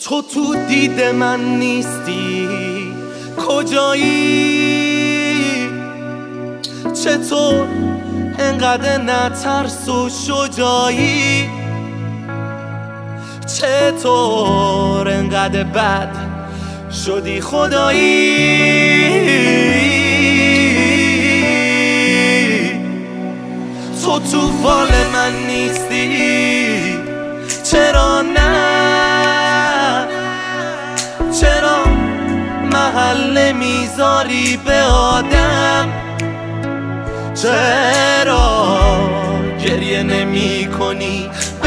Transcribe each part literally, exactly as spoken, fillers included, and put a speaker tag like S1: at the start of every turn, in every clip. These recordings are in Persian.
S1: تو تو دید من نیستی، کجایی؟ چطور انقدر نترس و شجاعی؟ چطور انقدر بد شدی خدایی؟ تو تو فال من نیستی، چرا نه؟ چرا محل میذاری به آدم؟ چرا گریه نمی کنی به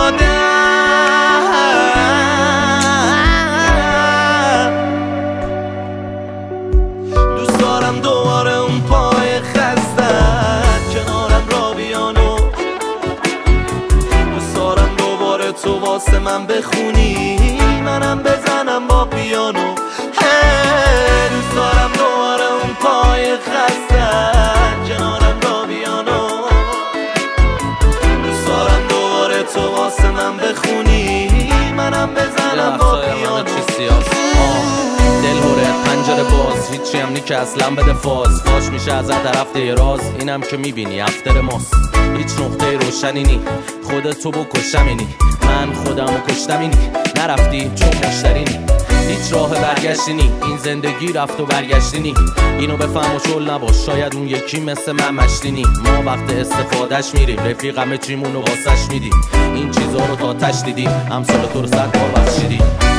S1: یادم؟ دوست دارم دوباره اون پای خستت کنارم را بیانو، دوست دارم دوباره تو واسه من بخونی منم بزنم با پیانو. دوست دارم دوباره اون پای خستت کنارم را بیانو، دوست دارم دوباره تو واسه من بخونی منم بزنم با پیانو.
S2: دل هوره پنجره باز، هیچی هم نی که اصلا بده فاز. فاش میشه از طرف دیراز، اینم که میبینی افتر ماست. هیچ نقطه روشنی نی، خودتو بکشمینی، من خودمو کشتمینی. نرفتی چون مشتری نی، هیچ راه برگشتی نی. این زندگی رفت و برگشتی نی، اینو بفهم و شل نباش. شاید اون یکی مثل من مشتی نی. ما وقت استفادهش میریم، رفیقم چیمونو واسش میدی. این چیزا رو تا تش دیدی، امثال تو رو صد بار بخشیدی.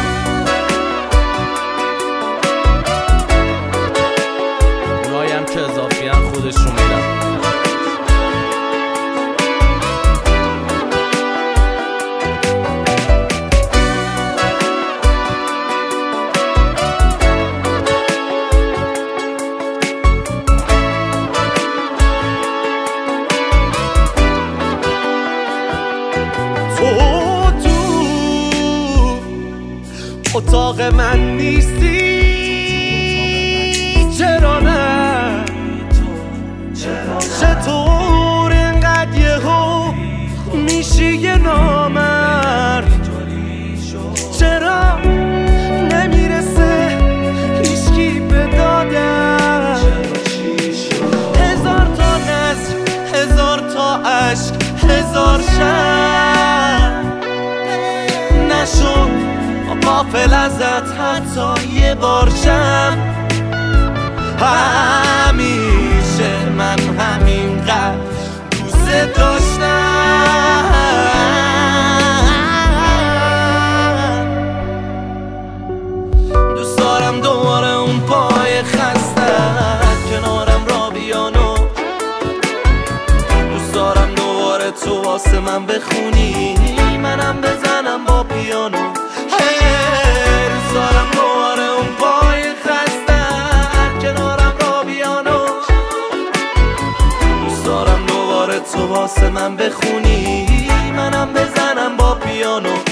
S2: اونایم که اضافیان خودشون میدن.
S1: اتاق من نیستی، چرا نه؟ چطور اینقدر یهو میشی یه نامرد؟ چرا نمیرسه هیچکی به دادم؟ هزار تا نظر، هزار تا عشق، هزار شب نشد غافل ازت حتی یه بار شم. همیشه من همینقدر دوست داشتم. دوست دارم دوباره اون پای خستت کنارم را بیانو، دوست دارم دوباره تو واسه من بخونی منم بزنم با پیانو. دوست دارم دوباره اون پای خستت کنارم را بیانو، دوست دارم دوباره تو واسه من بخونی منم بزنم با پیانو.